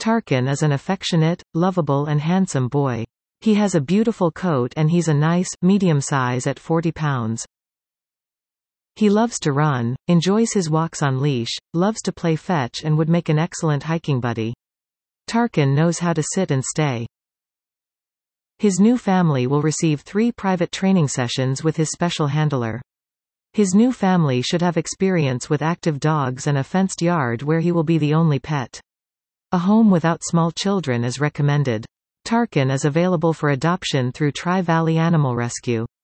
Tarkan is an affectionate, lovable and handsome boy. He has a beautiful coat and he's a nice, medium size at 40 pounds. He loves to run, enjoys his walks on leash, loves to play fetch and would make an excellent hiking buddy. Tarkan knows how to sit and stay. His new family will receive 3 private training sessions with his special handler. His new family should have experience with active dogs and a fenced yard where he will be the only pet. A home without small children is recommended. Tarkan is available for adoption through Tri-Valley Animal Rescue.